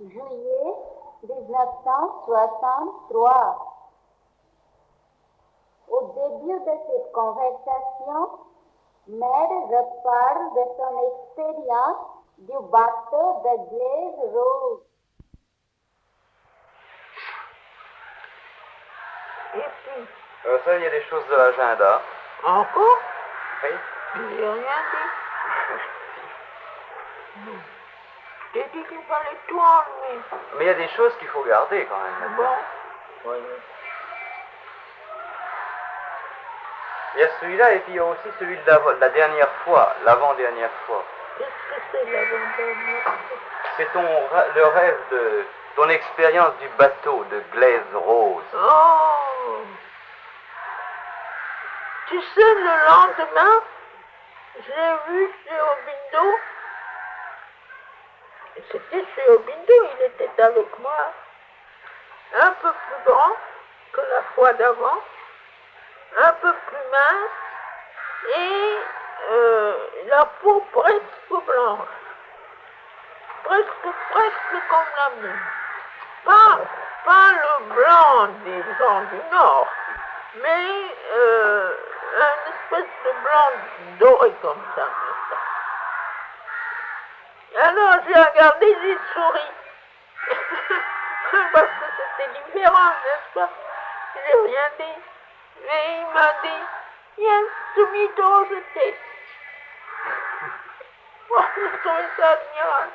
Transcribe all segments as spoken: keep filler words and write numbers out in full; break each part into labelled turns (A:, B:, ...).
A: juillet mille neuf cent soixante-trois. Au début de cette conversation, Mère reparle de son expérience du bateau de glaise rose.
B: Et puis,
C: Euh, ça, il y a des choses de l'agenda.
B: encore,
C: Oui.
B: j'ai rien dit. J'ai dit qu'il fallait tout enlever.
C: Mais il y a des choses qu'il faut garder quand même.
B: Bon, oui.
C: Il y a celui-là et puis il y a aussi celui de la, de la dernière fois, l'avant-dernière fois.
B: Qu'est-ce que c'est l'avant-dernière?
C: C'est ton rê- le rêve de ton expérience du bateau de glaise rose.
B: Oh! Tu sais, le lendemain, je l'ai vu chez Obindo. C'était chez Obindo, il était avec moi. Un peu plus grand que la fois d'avant, un peu plus mince et euh, la peau presque blanche. Presque, presque comme la mienne. Pas, pas le blanc des gens du Nord, mais euh, un espèce de blanc doré comme ça. Alors j'ai regardé, j'ai souri. Parce que c'était différent, n'est-ce pas? J'ai rien dit. Mais il m'a dit, viens, subito, je t'ai. Bon, j'ai trouvé ça admirable.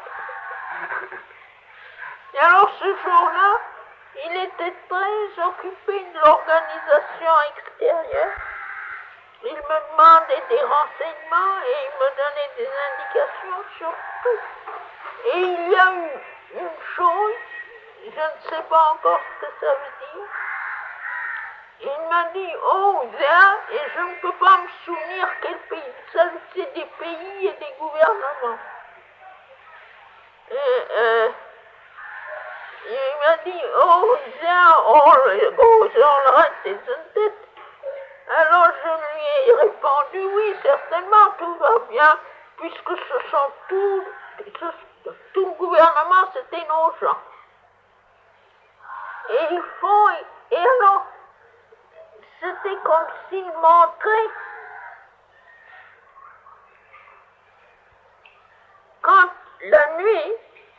B: Et alors ce jour-là, il était très occupé de l'organisation extérieure. Il me demandait des renseignements et il me donnait des indications sur tout. Et il y a eu une chose, je ne sais pas encore ce que ça veut dire. Il m'a dit, oh, là, et je ne peux pas me souvenir quel pays. Il s'agissait des pays et des gouvernements. Et, euh, il m'a dit, oh, là, all, goes all right, isn't it? Alors je lui ai répondu, oui, certainement, tout va bien, puisque ce sont tous, ce, tout le gouvernement, c'était nos gens. Et ils font, et alors, c'était comme s'ils montraient, quand la nuit,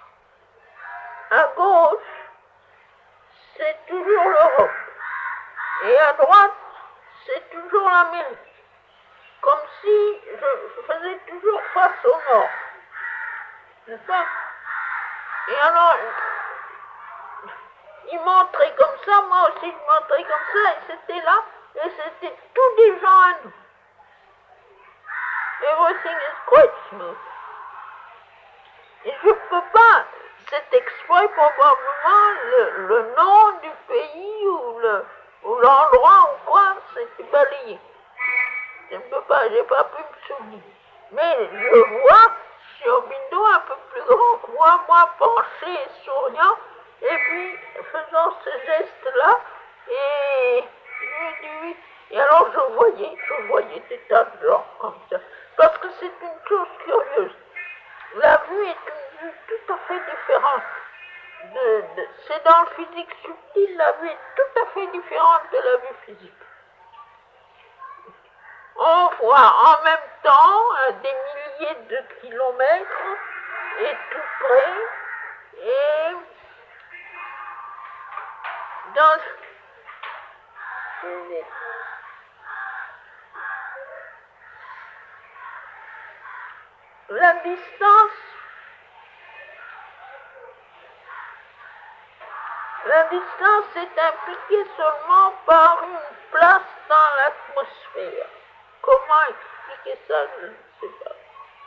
B: à gauche, c'est toujours l'Europe, et à droite, c'est toujours l'Amérique. Comme si je, je faisais toujours face au nord. N'est-ce pas? Et alors, il montrait comme ça, moi aussi je montrais comme ça, et c'était là, et c'était tous des gens à nous. Everything is quite smooth. Et je ne peux pas, c'est exprès probablement le, le nom du pays ou le ou l'endroit ou quoi, c'était balayé. Je ne peux pas, j'ai pas pu me souvenir. Mais je vois sur Bindo un peu plus grand que moi, moi penché et souriant, et puis faisant ce geste-là, et je lui ai dit oui. Et alors je voyais, je voyais des tas de gens comme ça. Parce que c'est une chose curieuse. La vue est une vue tout à fait différente. De, de, c'est dans le physique subtil, la vue est tout à fait différente de la vue physique. On voit en même temps à des milliers de kilomètres et tout près, et dans la distance, la distance est impliquée seulement par une place dans l'atmosphère. Comment expliquer ça, je ne sais pas.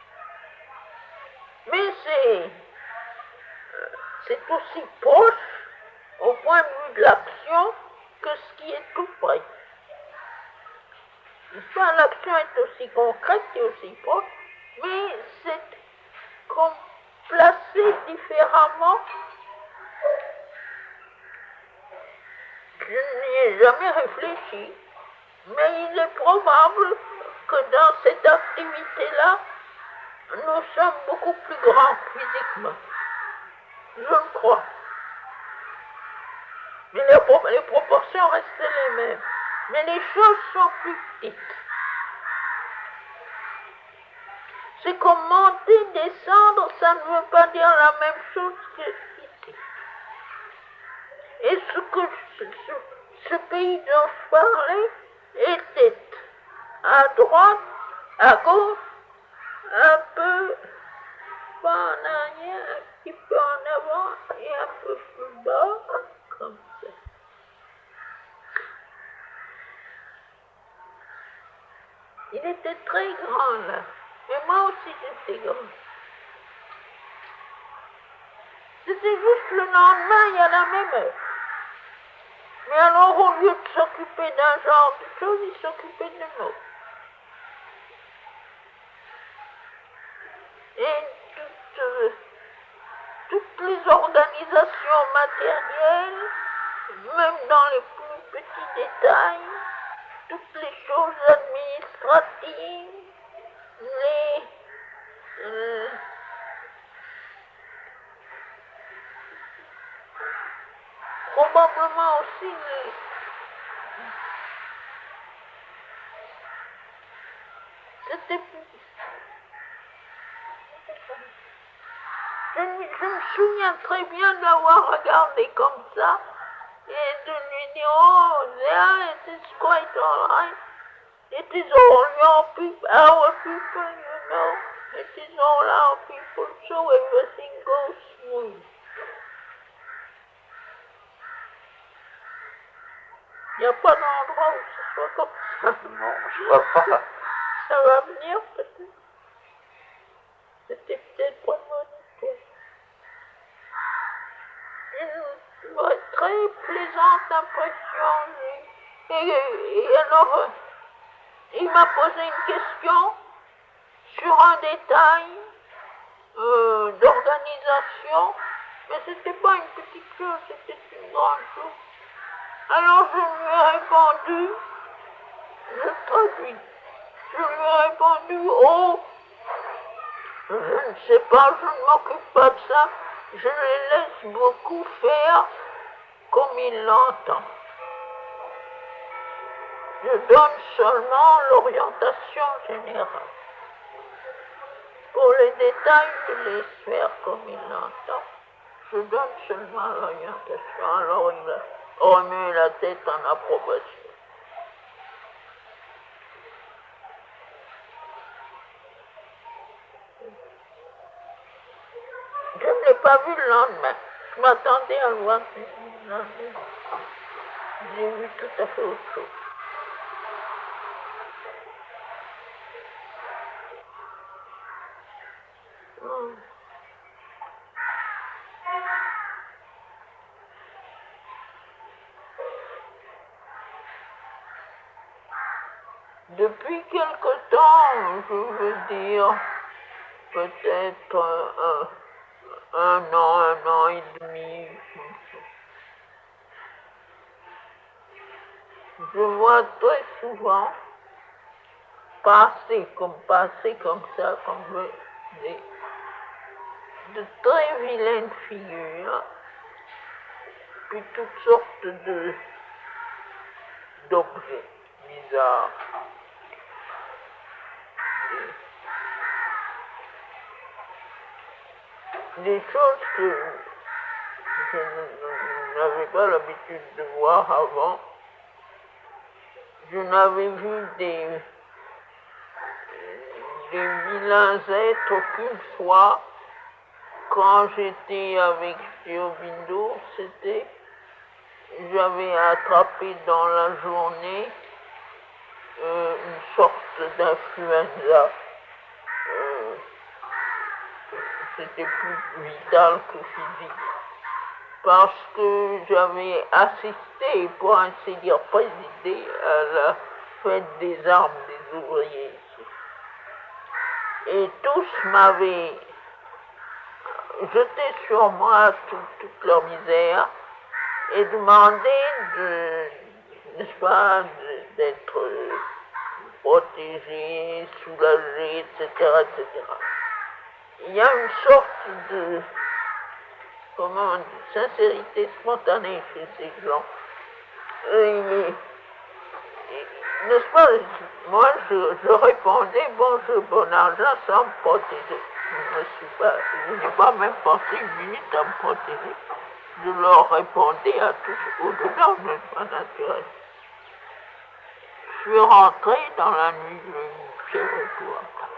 B: Mais c'est, c'est aussi proche, au point de vue de l'action, que ce qui est tout près. Enfin, l'action est aussi concrète et aussi proche, mais c'est comme placé différemment. Je n'y ai jamais réfléchi, mais il est probable que dans cette activité-là, nous sommes beaucoup plus grands physiquement. Je le crois. Mais les, pro les proportions restaient les mêmes. Mais les choses sont plus petites. C'est comme monter, descendre, ça ne veut pas dire la même chose qu'ici. Et ce, que, ce, ce pays dont je parlais était à droite, à gauche, un peu pas en arrière, un petit peu en avant et un peu plus bas, comme ça. Il était très grand là, mais moi aussi j'étais grand. C'était juste le lendemain et à la même heure. Mais alors au lieu de s'occuper d'un genre de choses, il s'occupait de l'autre. Et toutes, euh, toutes les organisations matérielles, même dans les plus petits détails, toutes les choses administratives, les... Euh, probablement aussi les... C'était... Je, je me souviens très bien d'avoir regardé comme ça et de lui dire, oh, yeah, it is quite alright. It is all your people, our people, you know. It is all our people, so everything goes smooth. Il n'y a pas d'endroit où ce soit comme ça.
C: Non, je vois pas.
B: Ça va venir peut-être. C'était peut-être pas moniteur. Une, une très plaisante impression. Et, et alors, il m'a posé une question sur un détail euh, d'organisation, mais c'était pas une petite chose, c'était une grande chose. Alors je lui ai répondu, je traduis, je lui ai répondu, oh, je ne sais pas, je ne m'occupe pas de ça, je les laisse beaucoup faire comme ils l'entendent. Je donne seulement l'orientation générale. Pour les détails, je laisse faire comme il l'entend. Je donne seulement l'orientation. Alors il a remué la tête en approbation. Je ne l'ai pas vu le lendemain. Je m'attendais à le voir le lendemain. J'ai vu tout à fait autre chose. Hum. Depuis quelque temps, je veux dire, peut-être un, un an, un an et demi, je vois très souvent passer comme passer comme ça, comme des, de très vilaines figures, puis toutes sortes de d'objets bizarres. Des choses que je n'avais pas l'habitude de voir avant. Je n'avais vu des, des vilains êtres qu'une fois, quand j'étais avec Thiobindo, c'était, j'avais attrapé dans la journée euh, une sorte d'influenza. Euh, c'était plus vital que physique. Parce que j'avais assisté, pour ainsi dire présidé, à la fête des armes des ouvriers ici. Et tous m'avaient jeté sur moi tout, toute leur misère et demandé de, n'est-ce pas, d'être protégé, soulagé, et cetera, et cetera. Il y a une sorte de, comment, de sincérité spontanée chez ces gens. Et, et, n'est-ce pas, moi je, je répondais bonjour, bon argent sans me protéger. Je ne suis pas, je n'ai pas même pensé une minute à me protéger. Je leur répondais à tous au-dedans, n'est-ce pas, naturel. Je suis rentré dans la nuit, j'ai eu une fièvre épouvantable.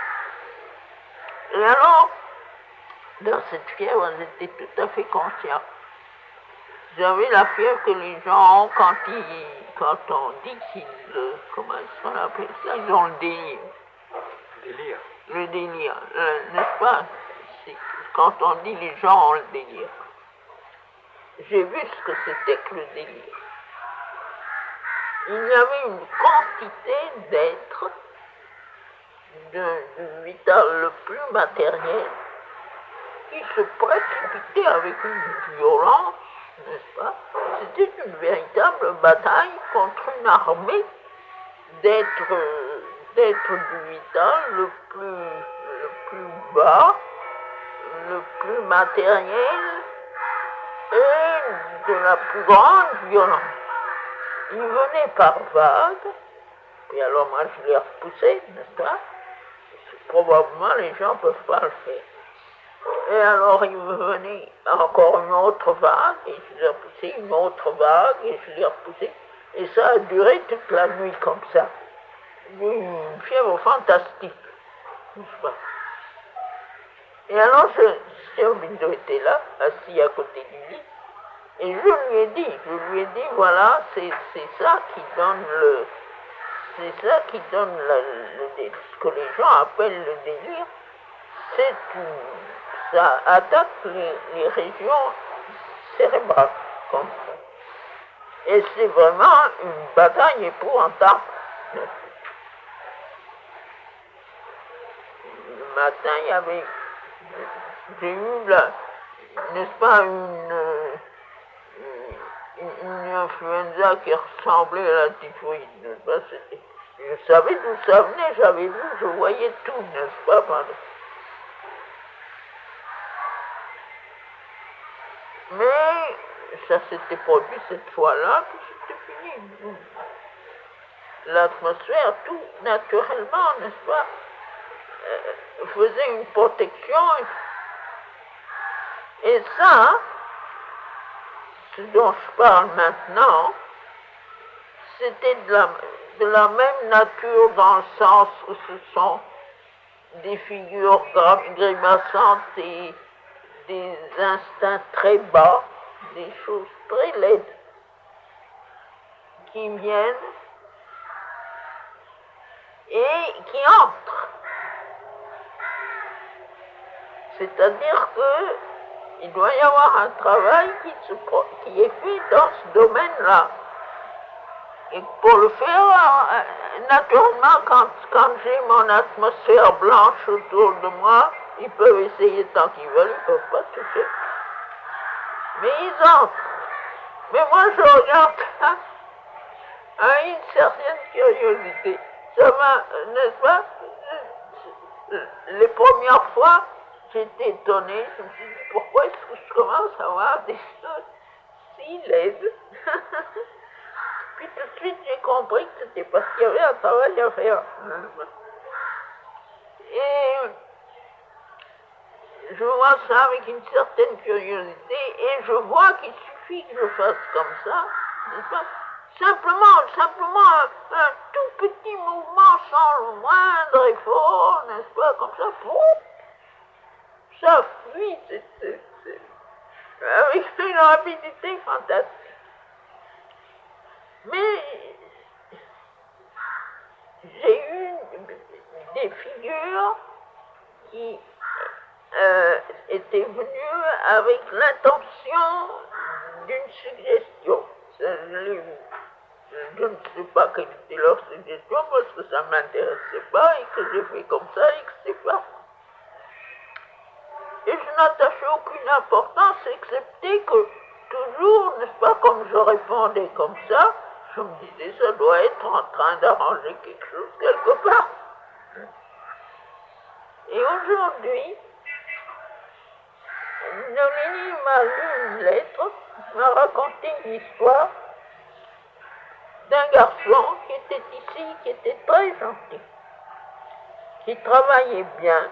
B: Et alors, dans cette fièvre, j'étais tout à fait conscient. J'avais la fièvre que les gens ont quand, ils, quand on dit qu'ils, euh, comment est-ce qu'on appelle ça, ils ont le délire.
C: Délire.
B: Le délire, euh, n'est-ce pas? C'est quand on dit les gens ont le délire. J'ai vu ce que c'était que le délire. Il y avait une quantité d'êtres de, de vital le plus matériel qui se précipitaient avec une violence, n'est-ce pas? C'était une véritable bataille contre une armée d'êtres d'êtres du vital le plus, le plus bas, le plus matériel et de la plus grande violence. Ils venaient par vagues, et alors moi je les repoussais, n'est-ce pas? Probablement les gens ne peuvent pas le faire. Et alors ils venaient encore une autre vague, et je les repoussais, une autre vague, et je les repoussais. Et ça a duré toute la nuit comme ça. Une fièvre fantastique, n'est-ce pas? Et alors Sœur Bindo était là, assis à côté du lit, et je lui ai dit, je lui ai dit, voilà, c'est ça qui donne le, c'est ça qui donne la, le, ce que les gens appellent le délire, c'est une, ça attaque les, les régions cérébrales, comme ça. Et c'est vraiment une bataille épouvantable. Le matin, il y avait, j'ai eu la, n'est-ce pas, une, une, une influenza qui ressemblait à la typhoïde, n'est-ce pas? Je savais d'où ça venait, j'avais vu, je voyais tout, n'est-ce pas? Pardon. Mais ça s'était produit cette fois-là, puis c'était fini. L'atmosphère, tout naturellement, n'est-ce pas, euh, faisait une protection. Et ça, ce dont je parle maintenant, c'était de la, de la même nature dans le sens où ce sont des figures grimaçantes et des instincts très bas, des choses très laides qui viennent et qui entrent. C'est-à-dire que il doit y avoir un travail qui, se, qui est fait dans ce domaine-là. Et pour le faire, naturellement, quand, quand j'ai mon atmosphère blanche autour de moi, ils peuvent essayer tant qu'ils veulent, ils ne peuvent pas toucher. Mais ils entrent. Mais moi, je regarde ça avec une certaine curiosité. Ça va, n'est-ce pas? Les premières fois, j'étais étonné, je me suis dit, pourquoi est-ce que je commence à voir des choses si laides? Puis tout de suite, j'ai compris que c'était parce qu'il y avait un travail à faire. Et je vois ça avec une certaine curiosité, et je vois qu'il suffit que je fasse comme ça, n'est-ce pas? Simplement, simplement un, un tout petit mouvement sans le moindre effort, n'est-ce pas? Comme ça, pouf, ça fuit, c'est, c'est, c'est, avec une rapidité fantastique. Mais j'ai eu des figures qui euh, étaient venues avec l'intention d'une suggestion. Je, je ne sais pas quelle était leur suggestion parce que ça ne m'intéressait pas et que j'ai fait comme ça et que c'est pas. Et je n'attachais aucune importance excepté que toujours, n'est-ce pas, comme je répondais comme ça, je me disais, ça doit être en train d'arranger quelque chose quelque part. Et aujourd'hui, Nolini m'a lu une lettre, m'a raconté une histoire d'un garçon qui était ici, qui était très gentil, qui travaillait bien.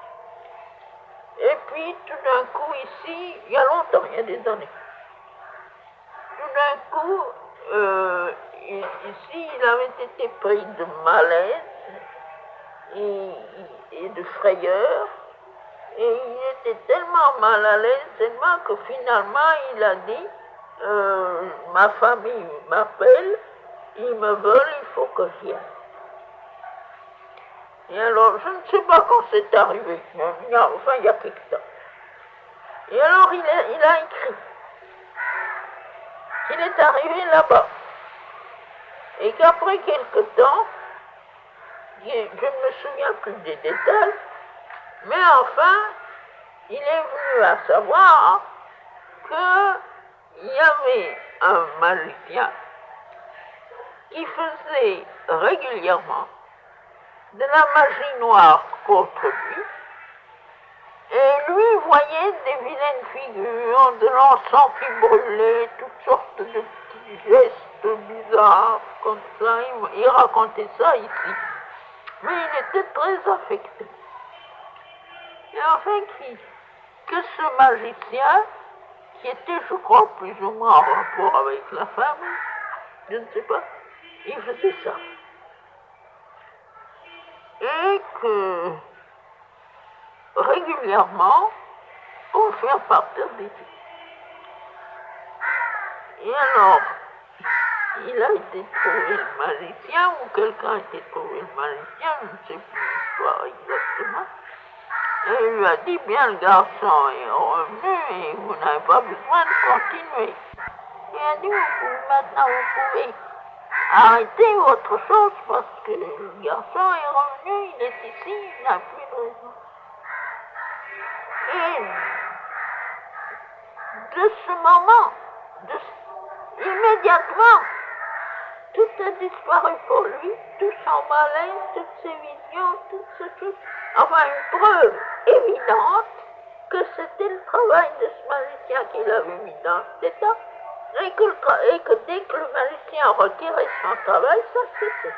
B: Et puis tout d'un coup ici, il y a longtemps, il y a des années, tout d'un coup, euh, ici, il avait été pris de malaise et, et de frayeur. Et il était tellement mal à l'aise, tellement que finalement il a dit euh, ma famille m'appelle, ils me veulent, il faut que j'y aille. Et alors, je ne sais pas quand c'est arrivé, mais enfin il y a quelque temps. Et alors il a, il a écrit qu'il est arrivé là-bas. Et qu'après quelque temps, je ne me souviens plus des détails, mais enfin, il est venu à savoir qu'il y avait un magicien qui faisait régulièrement de la magie noire contre lui, et lui voyait des vilaines figures, de l'encens qui brûlait, toutes sortes de petits gestes bizarres, comme ça, il, il racontait ça ici. Mais il était très affecté. Et enfin, qui, que ce magicien, qui était, je crois, plus ou moins en rapport avec la femme, je ne sais pas, il faisait ça. Et que, régulièrement, on fait partir des filles. Et alors, il a été trouvé le magicien, ou quelqu'un a été trouvé le magicien, je ne sais plus l'histoire exactement. Et il lui a dit, bien, le garçon est revenu et vous n'avez pas besoin de continuer. Il a dit, vous pouvez, maintenant vous pouvez arrêter votre chose parce que le garçon est revenu, il est ici, il n'a plus de raison. Et de ce moment, de, immédiatement, tout a disparu pour lui, tout son malaise, toutes ses visions, toutes ces choses. Enfin, une preuve évidente que c'était le travail de ce magicien qu'il avait mis dans cet état, et que, le et que dès que le magicien retirait son travail, ça c'était.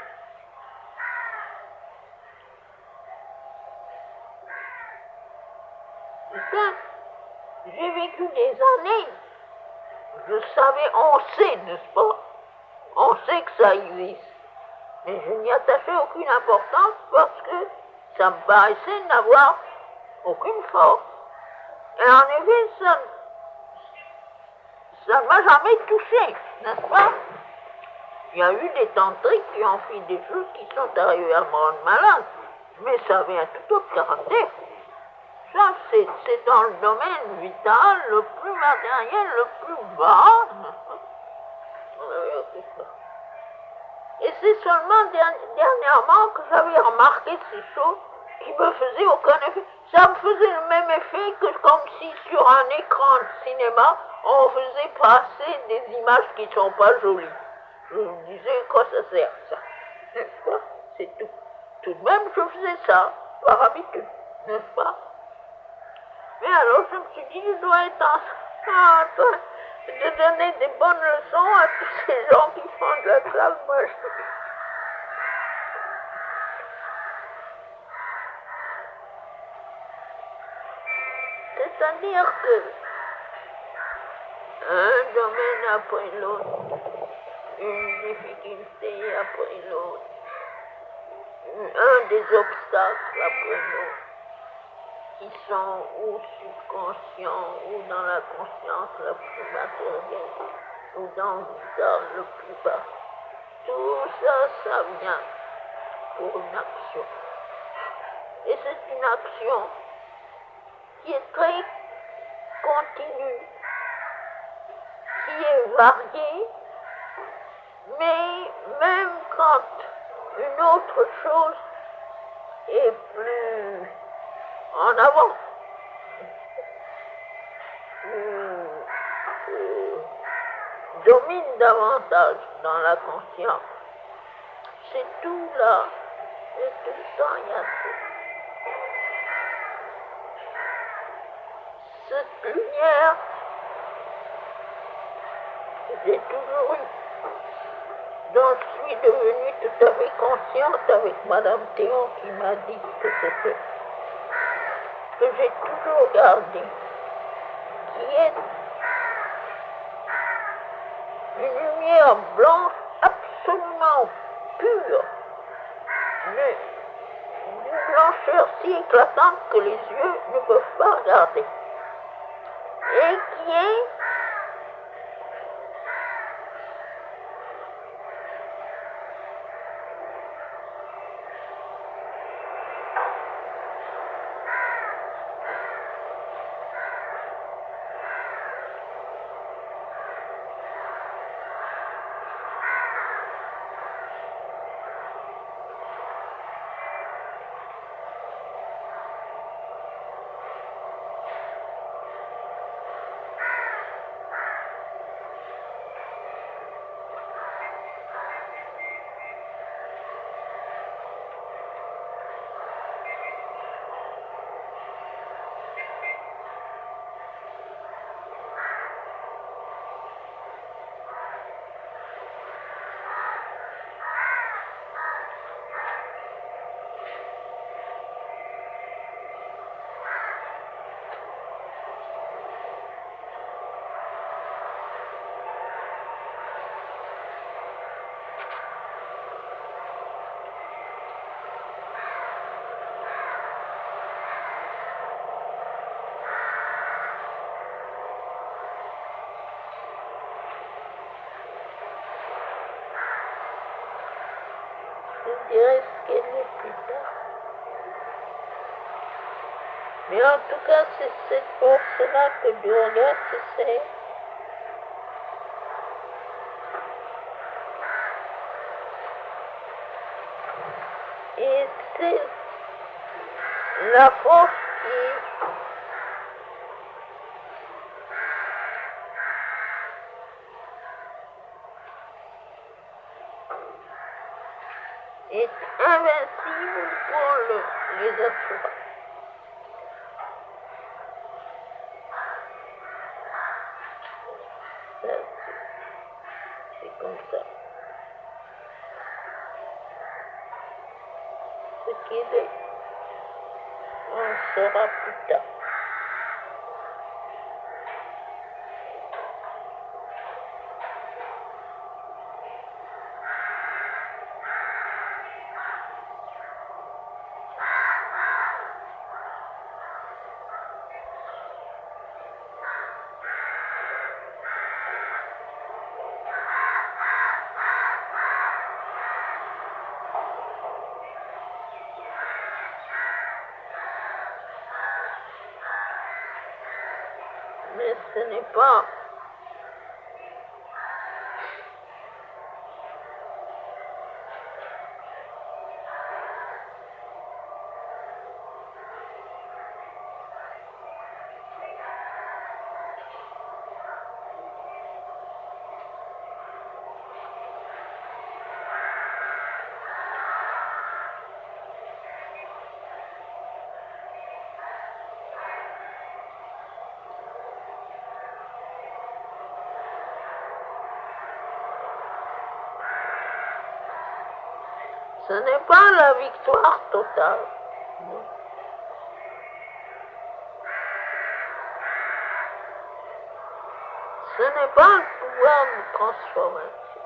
B: Putain, j'ai vécu des années, je savais, on sait, n'est-ce pas? On sait que ça existe, mais je n'y attachais aucune importance parce que ça me paraissait n'avoir aucune force. Et en effet, ça, ça ne m'a jamais touché, n'est-ce pas? Il y a eu des tantriques qui ont fait des choses qui sont arrivées à me rendre malade, mais ça avait un tout autre caractère. Ça, c'est, c'est dans le domaine vital le plus matériel, le plus bas. Et c'est seulement dernièrement que j'avais remarqué ces choses qui me faisaient aucun effet. Ça me faisait le même effet que comme si sur un écran de cinéma, on faisait passer des images qui ne sont pas jolies. Je me disais, quoi ça sert, ça? N'est-ce pas? C'est tout. Tout de même, je faisais ça, par habitude, n'est-ce pas? Mais alors, je me suis dit, je dois être en train de donner des bonnes leçons à tous ces gens qui font de la classe moche. C'est-à-dire que un domaine après l'autre, une difficulté après l'autre, un des obstacles après l'autre, qui sont ou subconscients, ou dans la conscience la plus matérielle, ou dans le vital le plus bas. Tout ça, ça vient pour une action. Et c'est une action qui est très continue, qui est variée, mais même quand une autre chose est plus en avant, euh, euh, domine davantage dans la conscience, c'est tout là, et tout le temps il y a tout. Ce lumière, j'ai toujours eu. J'en suis devenue tout à fait consciente avec Madame Théon qui m'a dit que c'était que j'ai toujours gardé, qui est une lumière blanche absolument pure, mais d'une blancheur si éclatante que les yeux ne peuvent pas regarder, et qui est je dirais ce qu'elle est plus tard. Mais en tout cas, c'est cette force-là que Durga c'est. Et c'est la force qui est invincible pour le, les asuras. C'est comme ça. Ce qu'il est, on saura plus tard. Mais ce n'est pas Ce n'est pas la victoire totale. Non. Ce n'est pas un pouvoir de transformation.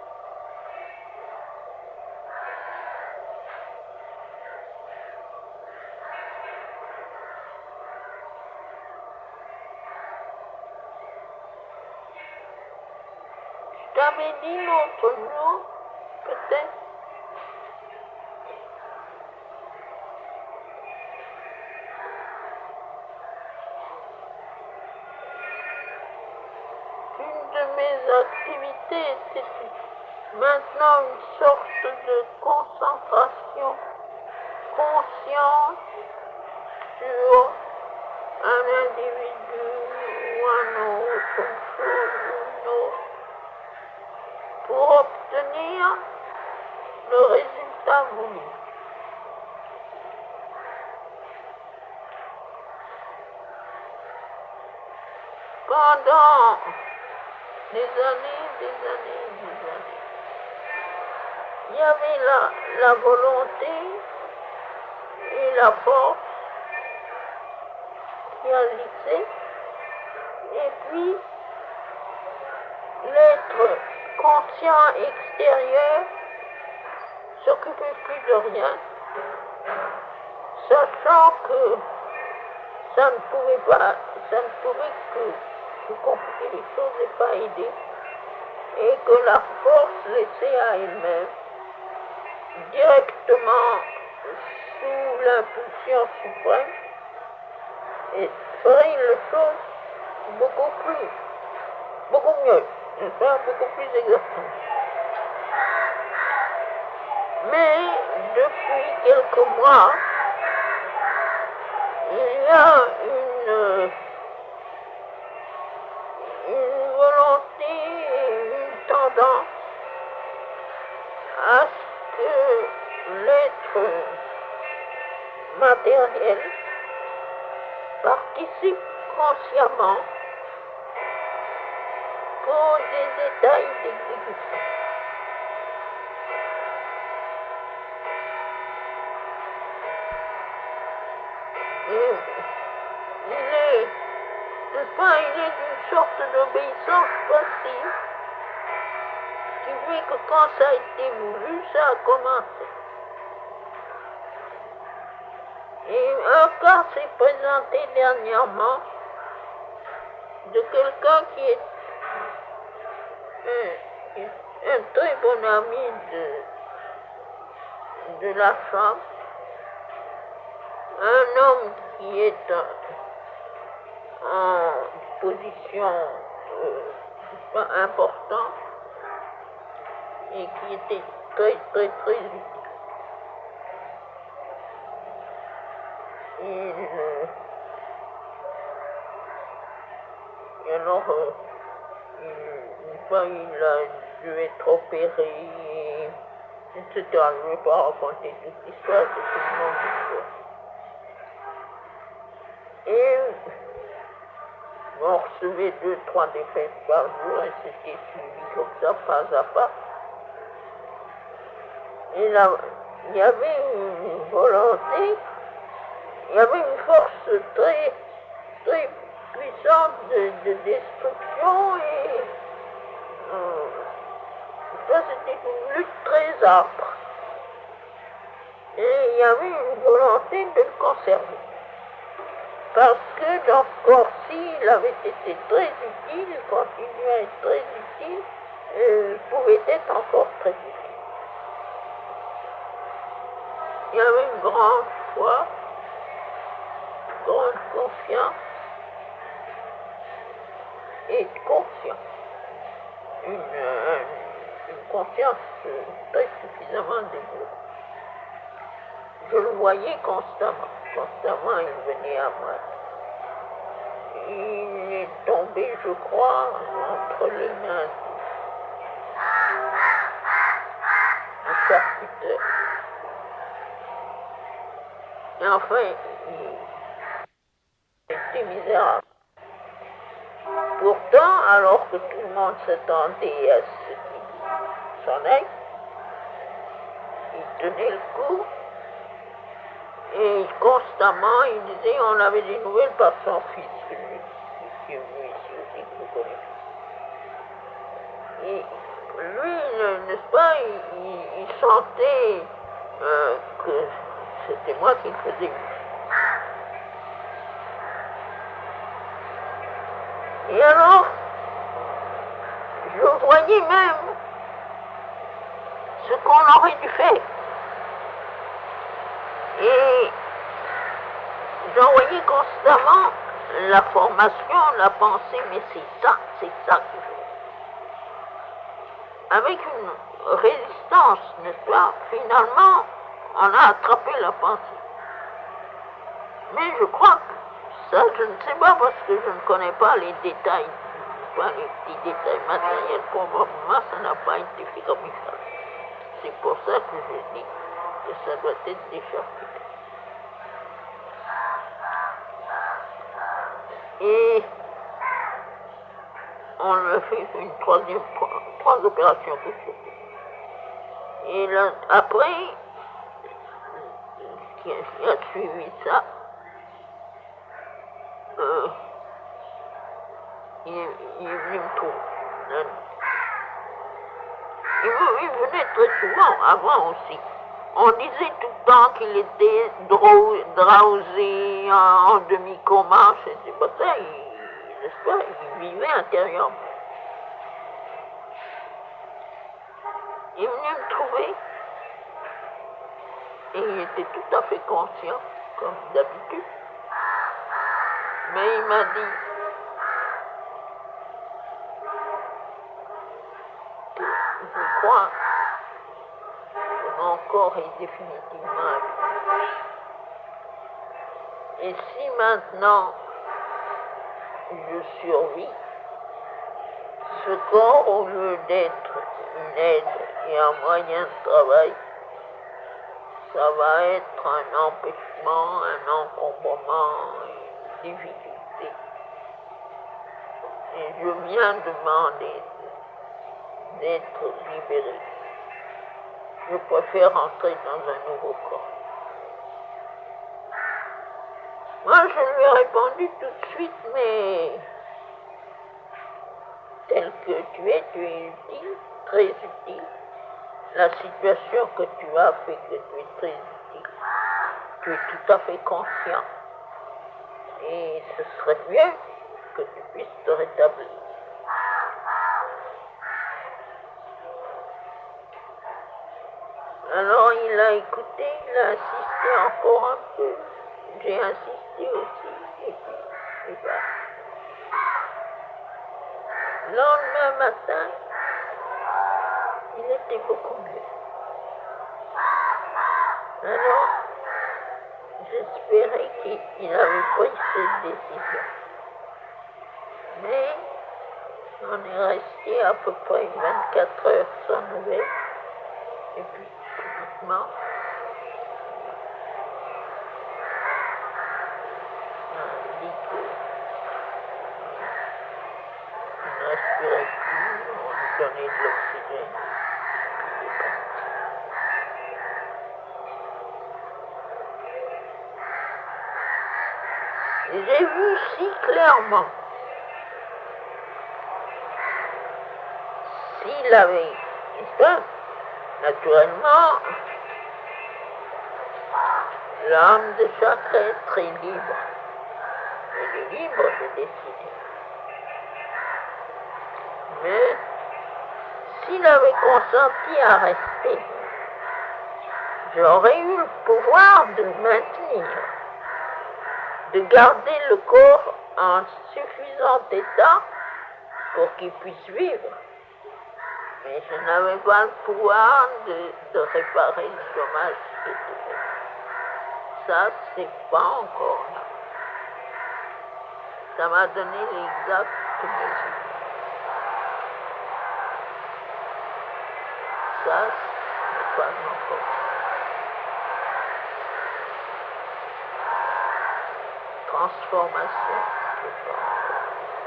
B: Je t'avais dit l'autre jour, peut-être. Mes activités étaient maintenant une sorte de concentration consciente sur un individu ou un autre, une chose ou une autre, pour obtenir le résultat voulu. pendant des années, des années, des années, il y avait la, la volonté et la force qui agissait, et puis l'être conscient extérieur s'occupait plus de rien, sachant que ça ne pouvait pas, ça ne pouvait que compliquer les choses et pas aider, et que la force laissée à elle-même, directement sous l'impulsion suprême, et ferait les choses beaucoup plus, beaucoup mieux, enfin beaucoup plus exactement. Mais depuis quelques mois, il y a une, une volonté et une tendance à ce que l'être matériel participe consciemment pour des détails d'exécution. Et il est, n'est-ce pas, il est d'une sorte d'obéissance passive qui fait que quand ça a été voulu, ça a commencé. Et un cas s'est présenté dernièrement de quelqu'un qui est un, un très bon ami de, de la femme, un homme qui est en, en position euh, importante et qui était très très très utile. Et, euh, et alors, euh, il, une fois il a dû être opéré, et cetera. Je ne vais pas raconter toute l'histoire, c'est une longue histoire. Et on recevait deux, trois défaites par jour et c'était suivi comme ça, pas à pas. Et là, il y avait une volonté, il y avait une force très, très puissante de, de destruction et euh, ça c'était une lutte très âpre. Et il y avait une volonté de le conserver. Parce que dans ce corps-ci, il avait été très utile, il continuait à être très utile, et il pouvait être encore très utile. Il y avait une grande foi, une grande confiance et de conscience. Une, une, une conscience très suffisamment développée. Je le voyais constamment. Constamment, il venait à moi. Il est tombé, je crois, entre les mains du charcuteur. Et enfin, il était misérable. Pourtant, alors que tout le monde s'attendait à ce qu'il s'en aille, il tenait le coup. Et constamment, il disait, on avait des nouvelles par son fils, celui qui est venu ici aussi, que vous connaissez. Et lui, n'est-ce pas, il, il, il sentait euh, que c'était moi qui le faisais. Et alors, je voyais même ce qu'on aurait dû faire. Et j'en voyais constamment la formation, la pensée, mais c'est ça, c'est ça que je veux. Avec une résistance, n'est-ce pas, finalement, on a attrapé la pensée. Mais je crois que ça, je ne sais pas, parce que je ne connais pas les détails, pas les petits détails matériels, probablement ça n'a pas été fait comme il fallait. C'est pour ça que je dis que ça doit être décharcuté. Et on lui a fait une troisième fois, trois opérations tout de suite. Et là, après, ce qui a, qui a suivi ça, euh, il, il est venu me trouver. Il, il venait très souvent, avant aussi. On disait tout le temps qu'il était drowsy, en, en demi-coma, c'est pas ça, il, n'est-ce pas, il vivait intérieurement. Il est venu me trouver et il était tout à fait conscient, comme d'habitude. Mais il m'a dit que je crois que mon corps est définitivement abîmé. Et si maintenant je survis, ce corps, au lieu d'être une aide et un moyen de travail, ça va être un empêchement, un encombrement, une difficulté. Et je viens demander d'être libéré. Je préfère entrer dans un nouveau corps. Moi, je lui ai répondu tout de suite, mais tel que tu es, tu es utile, très utile. La situation que tu as fait que tu es très utile. Tu es tout à fait conscient. Et ce serait bien que tu puisses te rétablir. Alors il a écouté, il a insisté encore un peu. J'ai insisté aussi. Et puis, et voilà. Le lendemain matin, il était beaucoup mieux. Alors, j'espérais qu'il avait pris cette décision. Mais on est resté à peu près vingt-quatre heures sans nouvelles. Et puis, subitement, on dit qu'il ne respirait plus, on lui donnait de l'oxygène. Et j'ai vu si clairement, s'il avait, ça, naturellement, l'âme de chaque être est libre. Elle est libre de décider. Mais s'il avait consenti à rester, j'aurais eu le pouvoir de le maintenir, de garder le corps en suffisant état pour qu'il puisse vivre. Mais je n'avais pas le pouvoir de, de réparer le dommage qui était fait. Ça, c'est pas encore là. Ça m'a donné l'exact mesure. Ça, c'est pas encore. Transformation, c'est pas encore.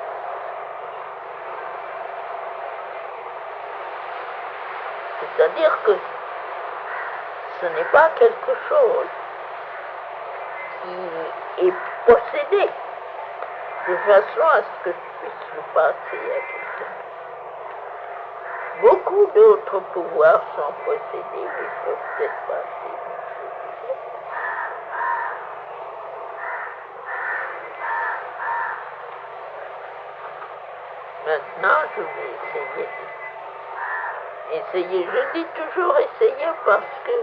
B: C'est-à-dire que ce n'est pas quelque chose qui est possédé de façon à ce que tu puisses le passer à quelqu'un. Beaucoup d'autres pouvoirs sont possédés et peuvent être passés. Maintenant, je vais essayer. Essayer. Je dis toujours essayer parce que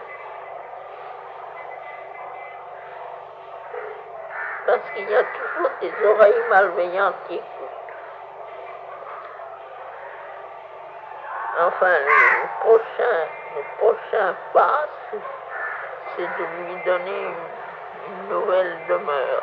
B: parce qu'il y a toujours des oreilles malveillantes qui écoutent. Enfin, le prochain, le prochain pas, c'est de lui donner une, une nouvelle demeure.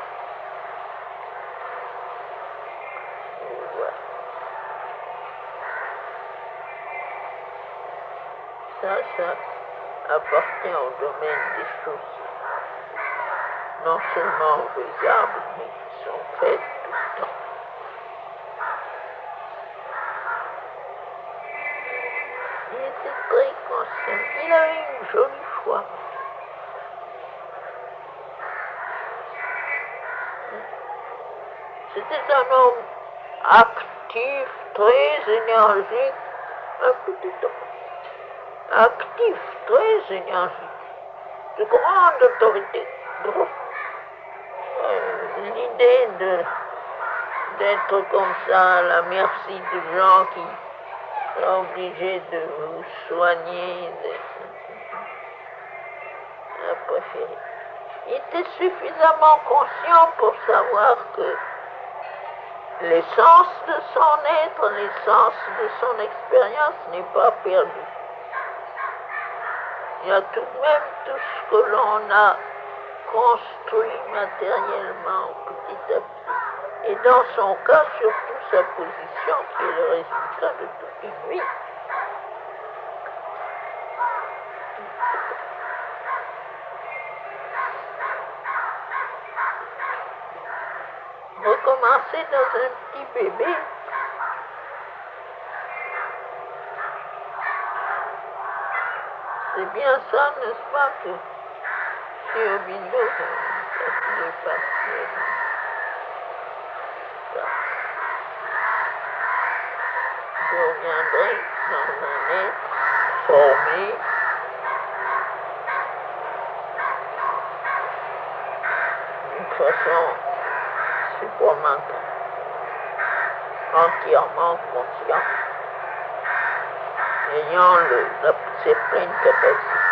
B: Ça, ça appartient au domaine des choses non seulement faisables, mais qui sont faites tout le temps. Il était très conscient. Il avait une jolie foi. C'était un homme actif, très énergique, un petit homme. Actif, très énergique, de grande autorité. Euh, L'idée de d'être comme ça à la merci de gens qui sont obligés de vous soigner, de... à préférer. Il était suffisamment conscient pour savoir que l'essence de son être, l'essence de son expérience n'est pas perdue. Il y a tout de même tout ce que l'on a construit matériellement petit à petit. Et dans son cas, surtout sa position qui est le résultat de toute une vie. Recommencer dans un petit bébé, c'est bien ça, n'est-ce pas, que chez Aubindo, quand il est passé. Je reviendrai dans un être formé, d'une façon supramentale, entièrement conscient, ayant le, la, ses pleines capacités.